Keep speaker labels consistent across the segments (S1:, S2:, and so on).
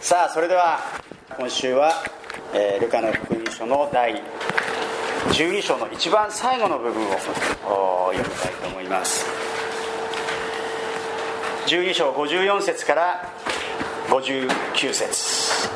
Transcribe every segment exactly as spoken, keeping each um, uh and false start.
S1: さあ、それでは今週は、えー、ルカの福音書の第じゅうに章の一番最後の部分を読みたいと思います。じゅうに章ごじゅうよん節からごじゅうきゅう節。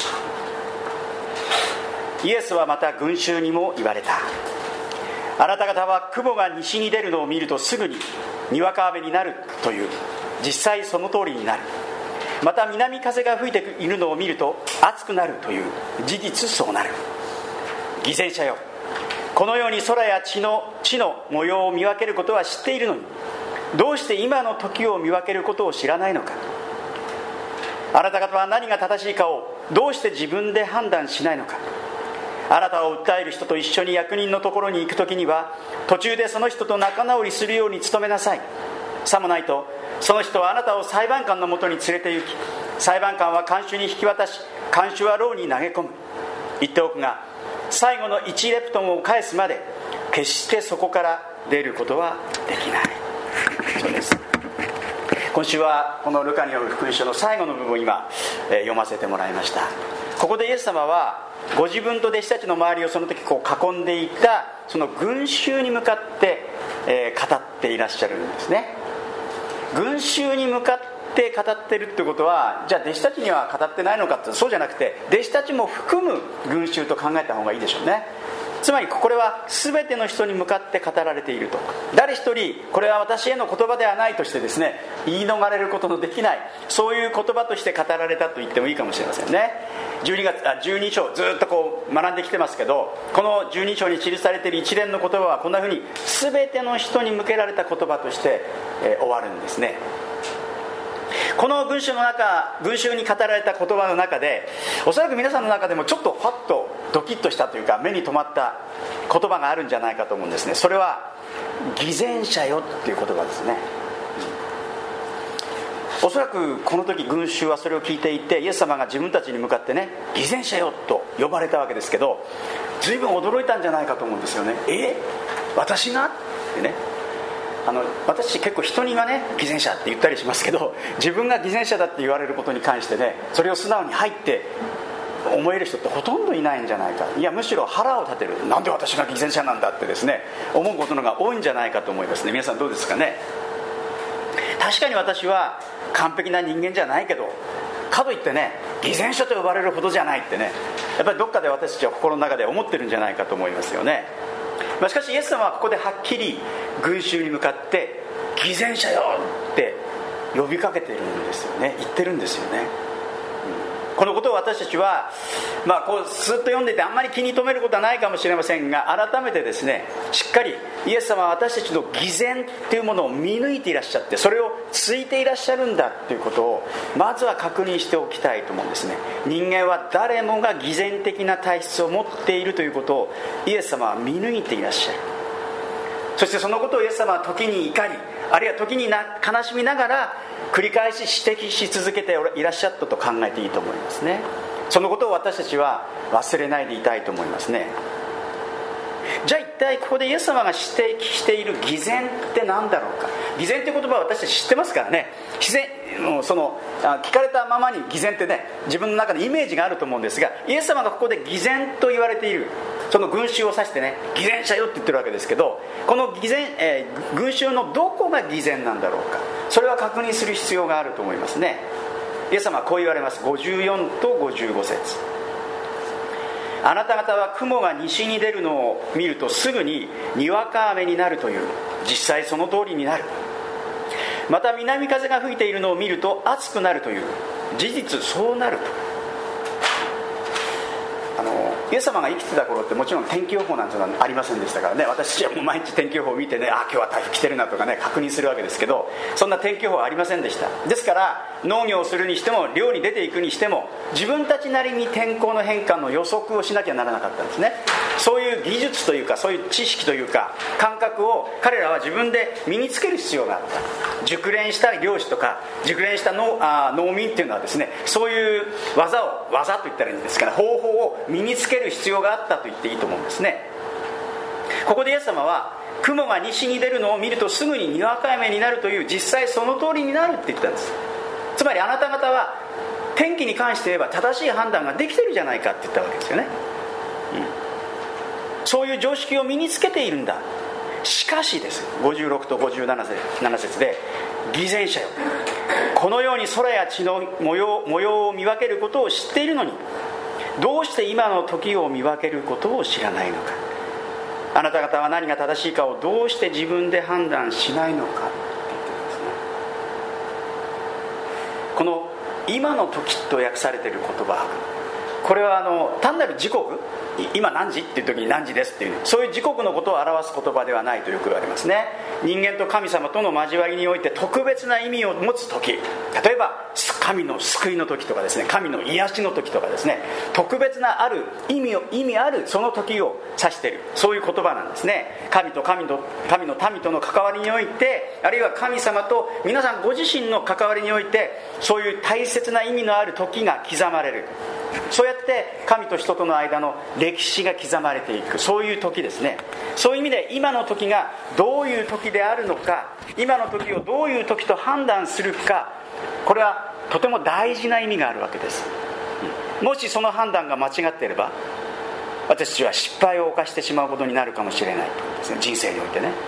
S1: イエスはまた群衆にも言われた。あなた方は雲が西に出るのを見るとすぐににわか雨になるという、実際その通りになる。また南風が吹いているのを見ると暑くなるという、事実そうなる。偽善者よ、このように空や地の地の模様を見分けることは知っているのに、どうして今の時を見分けることを知らないのか。あなた方は何が正しいかをどうして自分で判断しないのか。あなたを訴える人と一緒に役人のところに行くときには、途中でその人と仲直りするように努めなさい。さもないとその人はあなたを裁判官のもとに連れて行き、裁判官は看守に引き渡し、看守は牢に投げ込む。言っておくが、最後のいちレプトンを返すまで決してそこから出ることはできない。そうです。今週はこのルカによる福音書の最後の部分を今、えー、読ませてもらいました。ここでイエス様はご自分と弟子たちの周りをその時こう囲んでいたその群衆に向かって、えー、語っていらっしゃるんですね。群衆に向かって語ってるってことは、じゃあ弟子たちには語ってないのかって、そうじゃなくて弟子たちも含む群衆と考えた方がいいでしょうね。つまりこれは全ての人に向かって語られていると。誰一人これは私への言葉ではないとしてですね、言い逃れることのできない、そういう言葉として語られたと言ってもいいかもしれませんね。じゅうにがつあじゅうに章ずっとこう学んできてますけど、このじゅうに章に記されている一連の言葉はこんなふうに全ての人に向けられた言葉として、えー、終わるんですね。この群衆の中、群衆に語られた言葉の中で、おそらく皆さんの中でもちょっとファッとドキッとしたというか、目に留まった言葉があるんじゃないかと思うんですね。それは偽善者よっていう言葉ですね。おそらくこの時群衆はそれを聞いていて、イエス様が自分たちに向かってね、偽善者よと呼ばれたわけですけど、随分驚いたんじゃないかと思うんですよね。え私がってね。あの私結構人にはね偽善者って言ったりしますけど、自分が偽善者だって言われることに関してね、それを素直に入って思える人ってほとんどいないんじゃないか。いや、むしろ腹を立てる、なんで私が偽善者なんだってですね思うことのが多いんじゃないかと思いますね。皆さんどうですかね。確かに私は完璧な人間じゃないけど、かといってね偽善者と呼ばれるほどじゃないってね、やっぱりどっかで私たちは心の中で思ってるんじゃないかと思いますよね。まあ、しかしイエス様はここではっきり群衆に向かって偽善者よって呼びかけているんですよね。言ってるんですよね、うん、このことを私たちは、まあ、こうスッと読んでいてあんまり気に留めることはないかもしれませんが、改めてですねしっかりイエス様は私たちの偽善っていうものを見抜いていらっしゃって、それをついていらっしゃるんだっていうことをまずは確認しておきたいと思うんですね。人間は誰もが偽善的な体質を持っているということをイエス様は見抜いていらっしゃる。そしてそのことをイエス様は時に怒り、あるいは時にな悲しみながら繰り返し指摘し続けていらっしゃったと考えていいと思いますね。そのことを私たちは忘れないでいたいと思いますね。じゃあ一体ここでイエス様が指摘している偽善って何だろうか。偽善っていう言葉は私たち知ってますからね。自然その聞かれたままに偽善ってね、自分の中でイメージがあると思うんですが、イエス様がここで偽善と言われているその群衆を指してね、偽善者よって言ってるわけですけど、この偽善、えー、群衆のどこが偽善なんだろうか、それは確認する必要があると思いますね。イエス様はこう言われます。ごじゅうよんとごじゅうご節。あなた方は雲が西に出るのを見るとすぐににわか雨になるという、実際その通りになる。また南風が吹いているのを見ると暑くなるという、事実そうなると。あのイエス様が生きてた頃ってもちろん天気予報なんてのはありませんでしたからね。私たちはもう毎日天気予報を見てね、あ今日は台風来てるなとかね確認するわけですけど、そんな天気予報はありませんでした。ですから農業をするにしても漁に出ていくにしても、自分たちなりに天候の変化の予測をしなきゃならなかったんですね。そういう技術というか、そういう知識というか感覚を彼らは自分で身につける必要があった。熟練した漁師とか熟練した農、あ農民っていうのはですね、そういう技を技と言ったらいいんですから、方法を身につける必要があったと言っていいと思うんですね。ここでイエス様は雲が西に出るのを見るとすぐににわか雨になるという、実際その通りになるって言ったんです。つまりあなた方は天気に関して言えば正しい判断ができてるじゃないかって言ったわけですよね、うん、そういう常識を身につけているんだ。しかしです、ごじゅうろくとごじゅうなな節で、偽善者よ、このように空や地の模様、模様を見分けることを知っているのに、どうして今の時を見分けることを知らないのか。あなた方は何が正しいかをどうして自分で判断しないのかって言ってるんですね。この今の時と訳されている言葉、これはあの単なる時刻、今何時っていう時に何時ですっていう、そういう時刻のことを表す言葉ではないとよく言われますね。人間と神様との交わりにおいて特別な意味を持つ時、例えば神の救いの時とかですね、神の癒しの時とかですね、特別なある意味を意味あるその時を指している、そういう言葉なんですね。神と神と神の民との関わりにおいて、あるいは神様と皆さんご自身の関わりにおいて、そういう大切な意味のある時が刻まれる。そうやって神と人との間の歴史が刻まれていく、そういう時ですね。そういう意味で今の時がどういう時であるのか、今の時をどういう時と判断するか、これはとても大事な意味があるわけです。もしその判断が間違っていれば、私たちは失敗を犯してしまうことになるかもしれないということですね、人生においてね。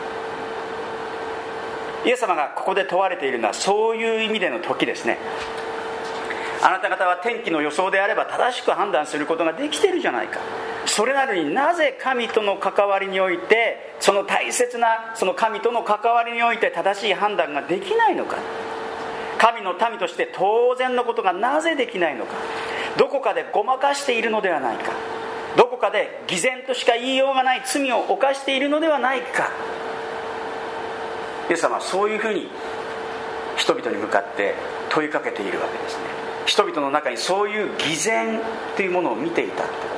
S1: イエス様がここで問われているのはそういう意味での時ですね。あなた方は天気の予想であれば正しく判断することができているじゃないか。それなのになぜ神との関わりにおいて、その大切なその神との関わりにおいて正しい判断ができないのか。神の民として当然のことがなぜできないのか。どこかでごまかしているのではないか。どこかで偽善としか言いようがない罪を犯しているのではないか。イエス様はそういうふうに人々に向かって問いかけているわけですね。人々の中にそういう偽善というものを見ていたということです。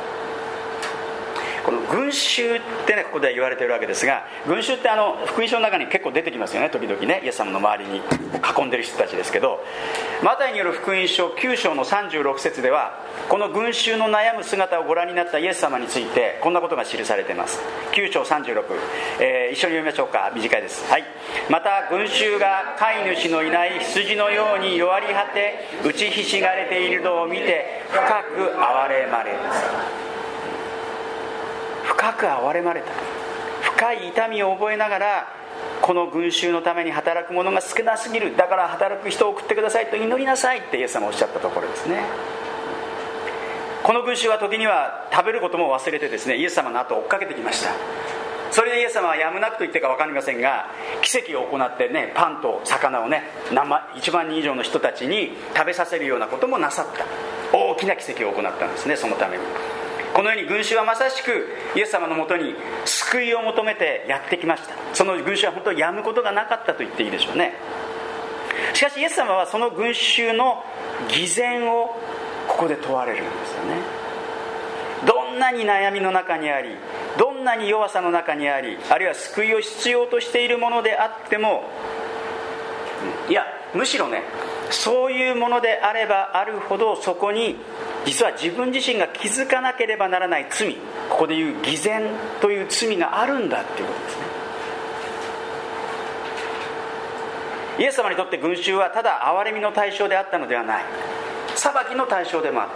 S1: この群衆ってね、ここでは言われているわけですが、群衆ってあの福音書の中に結構出てきますよね、時々ね。イエス様の周りに囲んでる人たちですけど、マタイによる福音書きゅう章のさんじゅうろく節では、この群衆の悩む姿をご覧になったイエス様についてこんなことが記されています。きゅう章さんじゅうろく、えー、一緒に読みましょうか。短いです。はい。また群衆が飼い主のいない羊のように弱り果て打ちひしがれているのを見て深く憐れまれた。深く憐れまれた。深い痛みを覚えながら、この群衆のために働く者が少なすぎる、だから働く人を送ってくださいと祈りなさいってイエス様おっしゃったところですね。この群衆は時には食べることも忘れてですね、イエス様の後を追っかけてきました。それでイエス様はやむなくと言ってか分かりませんが、奇跡を行ってね、パンと魚をね、いちまんにん以上の人たちに食べさせるようなこともなさった。大きな奇跡を行ったんですね。そのためにこのように群衆はまさしくイエス様のもとに救いを求めてやってきました。その群衆は本当にやむことがなかったと言っていいでしょうね。しかしイエス様はその群衆の偽善をここで問われるんですよね。どんなに悩みの中にあり、どんなに弱さの中にあり、あるいは救いを必要としているものであっても、いやむしろね、そういうものであればあるほど、そこに実は自分自身が気づかなければならない罪、ここでいう偽善という罪があるんだっていうことですね。イエス様にとって群衆はただ憐れみの対象であったのではない、裁きの対象でもあった。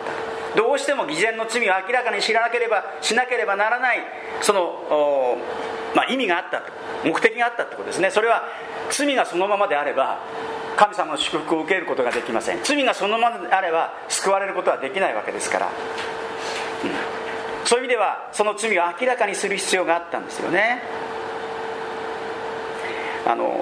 S1: どうしても偽善の罪を明らかに知らなければしなければならない、その、まあ、意味があったと、目的があったってことですね。それは罪がそのままであれば神様の祝福を受けることができません。罪がそのままであれば救われることはできないわけですから、うん、そういう意味ではその罪を明らかにする必要があったんですよね。あの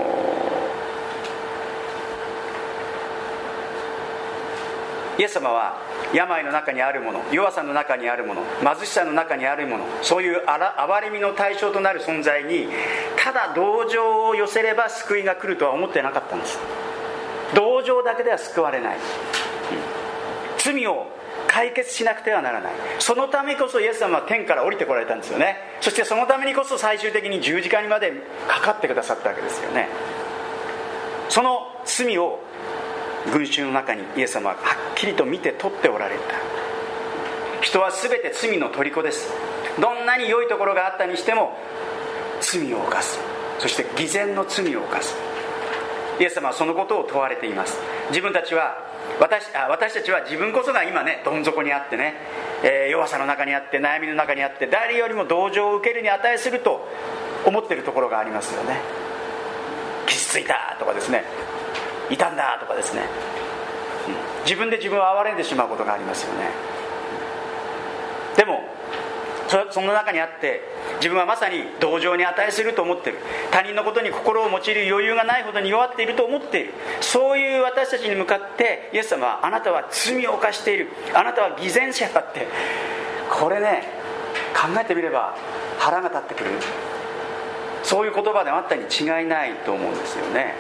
S1: イエス様は病の中にあるもの、弱さの中にあるもの、貧しさの中にあるもの、そういう憐れみの対象となる存在にただ同情を寄せれば救いが来るとは思ってなかったんです。同情だけでは救われない、うん、罪を解決しなくてはならない。そのためこそイエス様は天から降りてこられたんですよね。そしてそのためにこそ最終的に十字架にまでかかってくださったわけですよね。その罪を群衆の中にイエス様ははっきりと見て取っておられた。人は全て罪の虜です。どんなに良いところがあったにしても罪を犯す、そして偽善の罪を犯す。イエス様はそのことを問われています。自分たちは私、あ私たちは自分こそが今ねどん底にあってね、えー、弱さの中にあって悩みの中にあって誰よりも同情を受けるに値すると思っているところがありますよね。傷ついたとかですね、傷んだとかですね、うん、自分で自分を憐れんでしまうことがありますよね。でもそ, その中にあって自分はまさに同情に値すると思っている、他人のことに心を用いる余裕がないほどに弱っていると思っている、そういう私たちに向かってイエス様は、あなたは罪を犯している、あなたは偽善者だって、これね考えてみれば腹が立ってくる、そういう言葉であったに違いないと思うんですよね。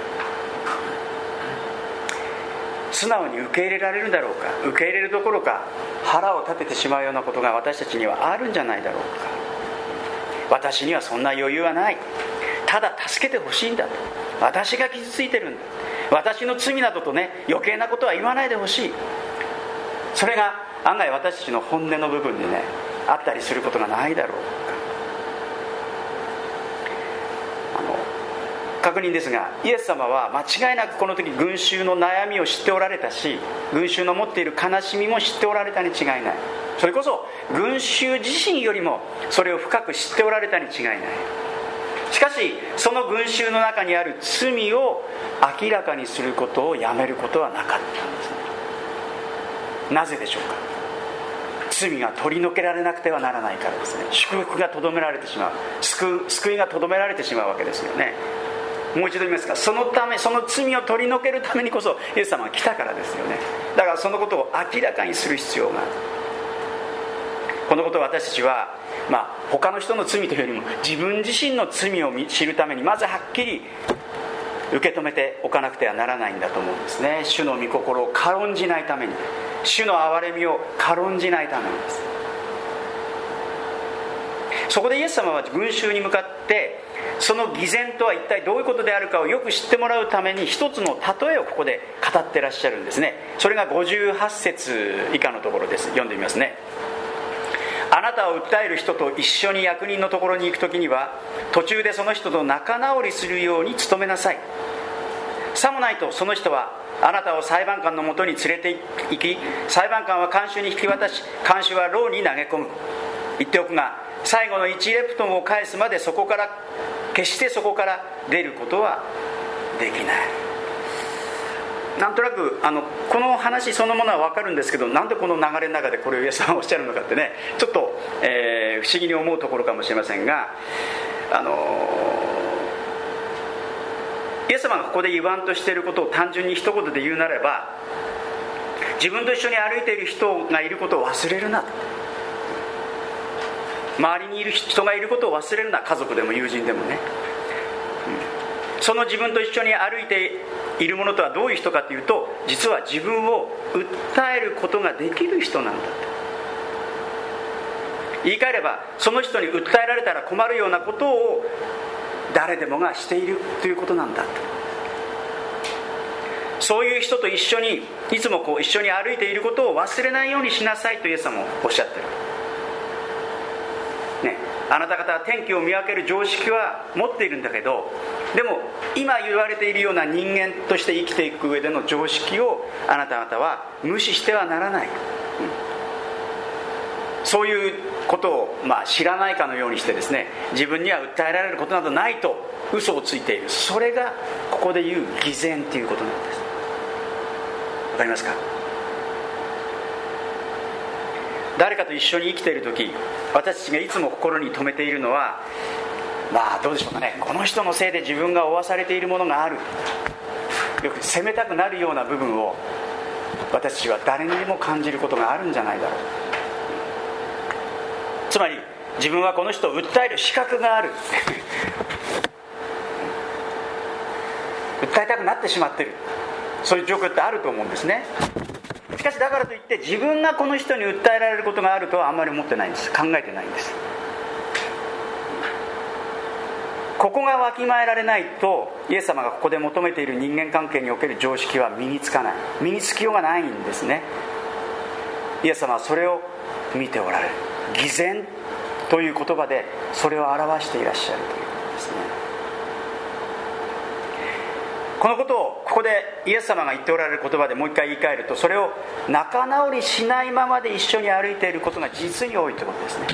S1: 素直に受け入れられるだろうか、受け入れるどころか腹を立ててしまうようなことが私たちにはあるんじゃないだろうか。私にはそんな余裕はない、ただ助けてほしいんだと、私が傷ついてるんだ、私の罪などとね余計なことは言わないでほしい、それが案外私たちの本音の部分でねあったりすることがないだろうか。あの確認ですが、イエス様は間違いなくこの時群衆の悩みを知っておられたし、群衆の持っている悲しみも知っておられたに違いない。それこそ群衆自身よりもそれを深く知っておられたに違いない。しかしその群衆の中にある罪を明らかにすることをやめることはなかったんですね。なぜでしょうか。罪が取り除けられなくてはならないからですね。祝福がとどめられてしまう、救う、救いがとどめられてしまうわけですよね。もう一度言いますか、そのため、その罪を取り除けるためにこそイエス様が来たからですよね。だからそのことを明らかにする必要がある。このことを私たちは、まあ、他の人の罪というよりも自分自身の罪を知るためにまずはっきり受け止めておかなくてはならないんだと思うんですね。主の御心を軽んじないために、主の憐れみを軽んじないためにです。そこでイエス様は群衆に向かってその偽善とは一体どういうことであるかをよく知ってもらうために一つの例えをここで語ってらっしゃるんですね。それがごじゅうはち節以下のところです。読んでみますね。あなたを訴える人と一緒に役人のところに行くときには途中でその人と仲直りするように努めなさい。さもないとその人はあなたを裁判官のもとに連れて行き、裁判官は看守に引き渡し、看守は牢に投げ込む。言っておくが最後のいちレプトンを返すまでそこから決してそこから出ることはできない。なんとなくあのこの話そのものは分かるんですけど、なんでこの流れの中でこれをイエス様がおっしゃるのかってね、ちょっと、えー、不思議に思うところかもしれませんが、あのイエス様がここで言わんとしていることを単純に一言で言うならば、自分と一緒に歩いている人がいることを忘れるなと、周りにいる人がいることを忘れるな、家族でも友人でもね、うん、その自分と一緒に歩いているものとはどういう人かというと、実は自分を訴えることができる人なんだと。言い換えればその人に訴えられたら困るようなことを誰でもがしているということなんだと。そういう人と一緒にいつもこう一緒に歩いていることを忘れないようにしなさいとイエス様もおっしゃってる、ね、あなた方は天気を見分ける常識は持っているんだけど、でも今言われているような人間として生きていく上での常識をあなた方は無視してはならない、うん、そういうことを、まあ、知らないかのようにしてですね、自分には訴えられることなどないと嘘をついている。それがここで言う偽善ということなんです。わかりますか。誰かと一緒に生きているとき、私たちがいつも心に留めているのは、まあどうでしょうかね、この人のせいで自分が負わされているものがある、よく責めたくなるような部分を私たちは誰にでも感じることがあるんじゃないだろう。つまり自分はこの人を訴える資格がある訴えたくなってしまっている、そういう状況ってあると思うんですね。しかしだからといって自分がこの人に訴えられることがあるとはあんまり思ってないんです。考えてないんです。ここがわきまえられないと、イエス様がここで求めている人間関係における常識は身につかない、身につきようがないんですね。イエス様はそれを見ておられる。偽善という言葉でそれを表していらっしゃるということですね。 このことをここでイエス様が言っておられる言葉でもう一回言い換えると、それを仲直りしないままで一緒に歩いていることが実に多いということですね。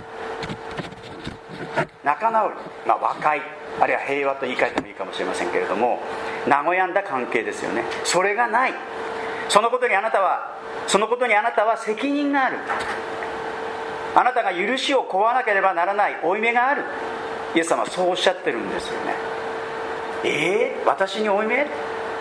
S1: 仲直り、まあ、和解あるいは平和と言い換えてもいいかもしれませんけれども、和やんだ関係ですよね。それがない。そのことにあなたはそのことにあなたは責任がある。あなたが許しを請わなければならない負い目がある。イエス様はそうおっしゃってるんですよね。えー、私に負い目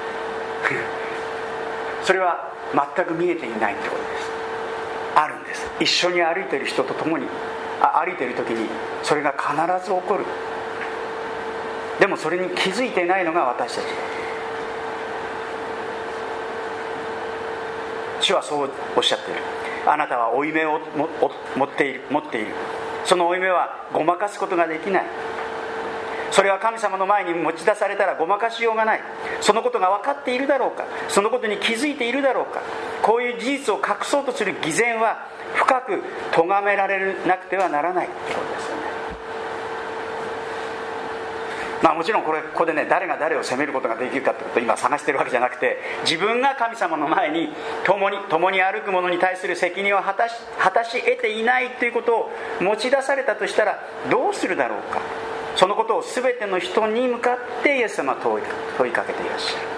S1: それは全く見えていないってことです。あるんです。一緒に歩いている人と共にあ歩いている時にそれが必ず起こる。でもそれに気づいていないのが私たち。主はそうおっしゃっている。あなたは負い目を持っている、持っている。その負い目はごまかすことができない。それは神様の前に持ち出されたらごまかしようがない。そのことが分かっているだろうか、そのことに気づいているだろうか。こういう事実を隠そうとする偽善は深く咎められなくてはならないということですよね。まあ、もちろんこれここでね、誰が誰を責めることができるかということを今探しているわけじゃなくて、自分が神様の前に共に共に歩く者に対する責任を果たし、果たし得ていないということを持ち出されたとしたらどうするだろうか。そのことを全ての人に向かってイエス様は問い、問いかけていらっしゃる。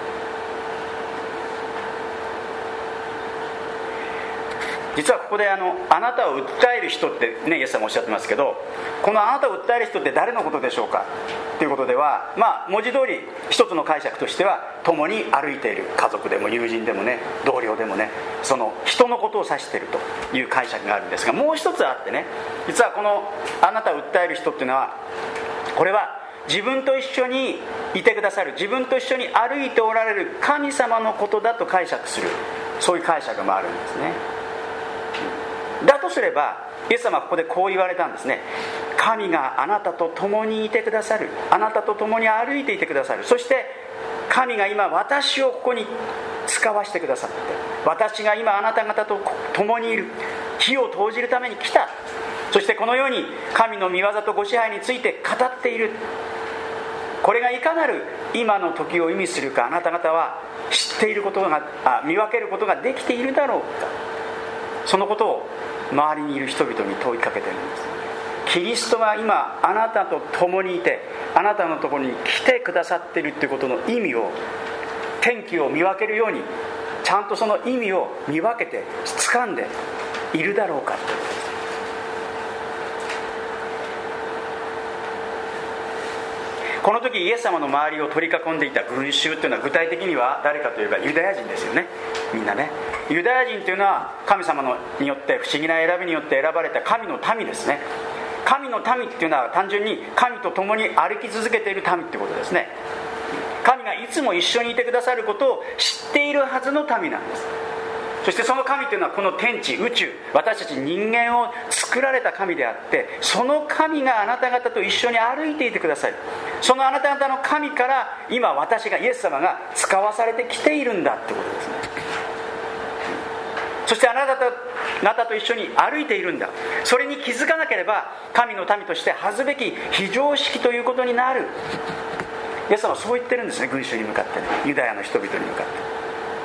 S1: 実はここであのあなたを訴える人ってね、イエス様おっしゃってますけど、このあなたを訴える人って誰のことでしょうかということでは、まあ文字通り一つの解釈としては、共に歩いている家族でも友人でもね、同僚でもね、その人のことを指しているという解釈があるんですが、もう一つあってね、実はこのあなたを訴える人っていうのは、これは自分と一緒にいてくださる、自分と一緒に歩いておられる神様のことだと解釈する、そういう解釈もあるんですね。だとすればイエス様はここでこう言われたんですね。神があなたと共にいてくださる、あなたと共に歩いていてくださる。そして神が今私をここに使わせてくださって、私が今あなた方と共にいる、火を投じるために来た。そしてこのように神の御業とご支配について語っている。これがいかなる今の時を意味するか、あなた方は知っていることが、あ見分けることができているだろうか。そのことを周りにいる人々に問いかけているんです。キリストが今あなたと共にいて、あなたのところに来てくださっているということの意味を、天気を見分けるようにちゃんとその意味を見分けて掴んでいるだろうかということです。この時イエス様の周りを取り囲んでいた群衆というのは具体的には誰かといえばユダヤ人ですよね。みんなね、ユダヤ人というのは神様のによって不思議な選びによって選ばれた神の民ですね。神の民っていうのは単純に神と共に歩き続けている民ってことですね。神がいつも一緒にいてくださることを知っているはずの民なんです。そしてその神というのはこの天地宇宙、私たち人間を作られた神であって、その神があなた方と一緒に歩いていてくださる。そのあなた方の神から今私がイエス様が使わされてきているんだってことですね。そしてあなた方と一緒に歩いているんだ。それに気づかなければ神の民として恥ずべき非常識ということになる。イエス様はそう言ってるんですね、群衆に向かってね、ユダヤの人々に向かって。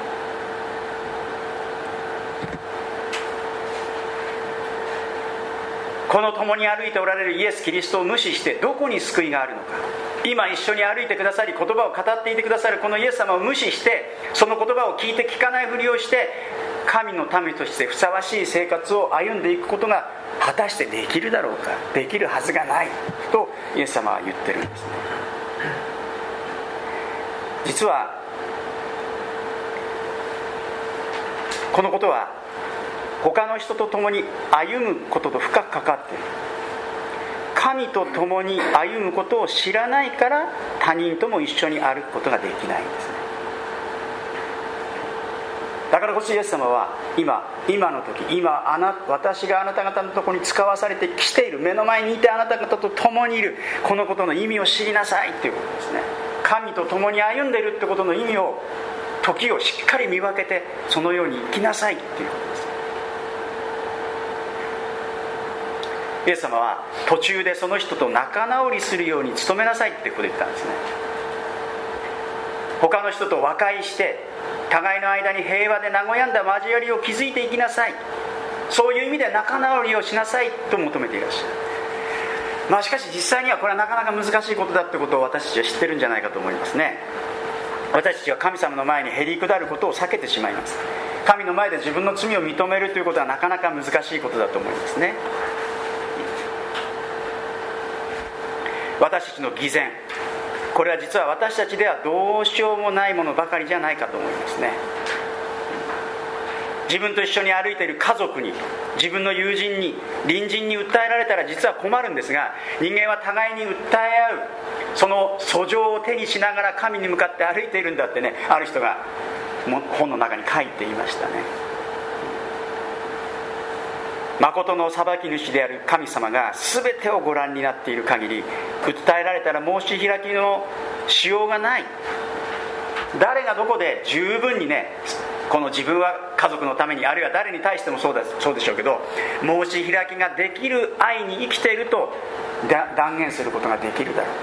S1: この共に歩いておられるイエス・キリストを無視してどこに救いがあるのか。今一緒に歩いてくださり言葉を語っていてくださるこのイエス様を無視して、その言葉を聞いて聞かないふりをして神の民としてふさわしい生活を歩んでいくことが果たしてできるだろうか。できるはずがないとイエス様は言ってるんですね。実はこのことは他の人と共に歩むことと深く関わっている。神と共に歩むことを知らないから他人とも一緒に歩くことができないんですね。だからこそイエス様は今今の時、今あな私があなた方のところに使わされてきている、目の前にいてあなた方と共にいるこのことの意味を知りなさいということですね。神と共に歩んでいるってことの意味を、時をしっかり見分けてそのように生きなさいということです。イエス様は途中でその人と仲直りするように努めなさいってことを言ったんですね。 他の人と和解して互いの間に平和で和やんだ交わりを築いていきなさい、そういう意味で仲直りをしなさいと求めていらっしゃる。まあ、しかし実際にはこれはなかなか難しいことだってことを私たちは知ってるんじゃないかと思いますね。私たちは神様の前にへりくだることを避けてしまいます。神の前で自分の罪を認めるということはなかなか難しいことだと思いますね。私たちの偽善、これは実は私たちではどうしようもないものばかりじゃないかと思いますね。自分と一緒に歩いている家族に、自分の友人に、隣人に訴えられたら実は困るんですが、人間は互いに訴え合う、その訴状を手にしながら神に向かって歩いているんだってね、ある人が本の中に書いていましたね。誠の裁き主である神様が全てをご覧になっている限り、訴えられたら申し開きのしようがない。誰がどこで十分にね、この自分は家族のために、あるいは誰に対してもそうだ、そうでしょうけど、申し開きができる愛に生きていると断言することができるだろう。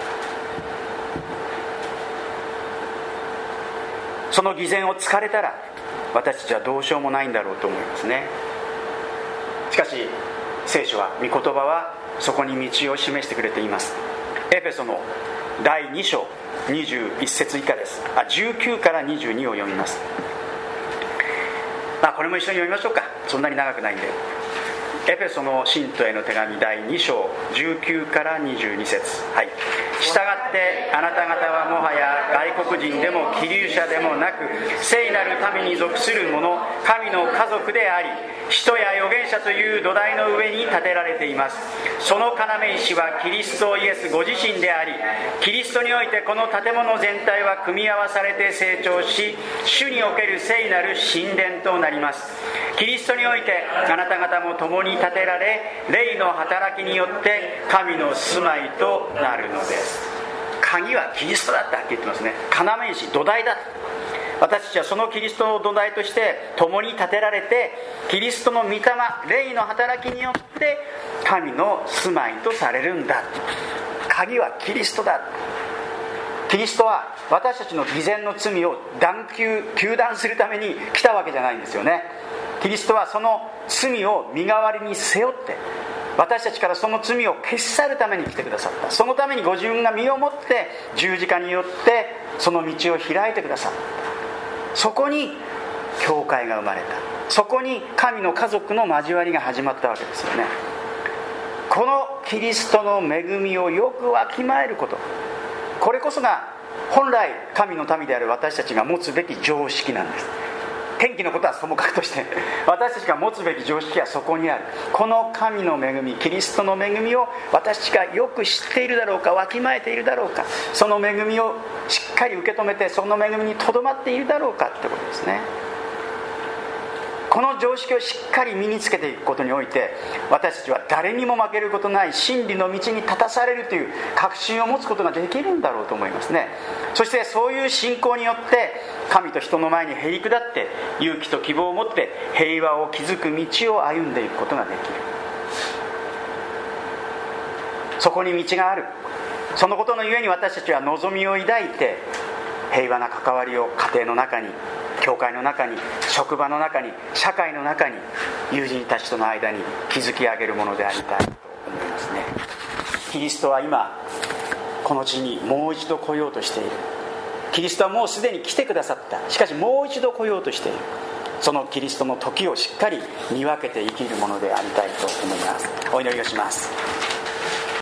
S1: その偽善を突かれたら私たちはどうしようもないんだろうと思いますね。しかし聖書は、御言葉はそこに道を示してくれています。エペソのだいに章にじゅういち節以下です。あ、じゅうきゅうからにじゅうにを読みます。まあ、これも一緒に読みましょうか。そんなに長くないんで。エペソの信徒への手紙だいに章じゅうきゅうからにじゅうに節、はい。したがってあなた方はもはや外国人でも寄留者でもなく、聖なる民に属する者、神の家族であり、使徒や預言者という土台の上に建てられています。その要石はキリストイエスご自身であり、キリストにおいてこの建物全体は組み合わされて成長し、主における聖なる神殿となります。キリストにおいてあなた方も共に建てられ、霊の働きによって神の住まいとなるのです。鍵はキリストだってはっきり言ってますね。要石、土台だ。私たちはそのキリストの土台として共に建てられて、キリストの御霊、霊の働きによって神の住まいとされるんだ。鍵はキリストだ。キリストは私たちの偽善の罪を断求、糾弾するために来たわけじゃないんですよね。キリストはその罪を身代わりに背負って、私たちからその罪を消し去るために来てくださった。そのためにご自分が身をもって十字架によってその道を開いてくださった。そこに教会が生まれた。そこに神の家族の交わりが始まったわけですよね。このキリストの恵みをよくわきまえること、これこそが本来神の民である私たちが持つべき常識なんです。天気のことはともかくとして、私たちが持つべき常識はそこにある。この神の恵み、キリストの恵みを私たちがよく知っているだろうか、わきまえているだろうか、その恵みをしっかり受け止めて、その恵みにとどまっているだろうかってことですね。この常識をしっかり身につけていくことにおいて、私たちは誰にも負けることない真理の道に立たされるという確信を持つことができるんだろうと思いますね。そしてそういう信仰によって神と人の前にへり下って勇気と希望を持って平和を築く道を歩んでいくことができる。そこに道がある。そのことのゆえに私たちは望みを抱いて、平和な関わりを家庭の中に、教会の中に、職場の中に、社会の中に、友人たちとの間に築き上げるものでありたいと思いますね。キリストは今この地にもう一度来ようとしている。キリストはもうすでに来てくださった。しかしもう一度来ようとしている。そのキリストの時をしっかり見分けて生きるものでありたいと思います。お祈りをします。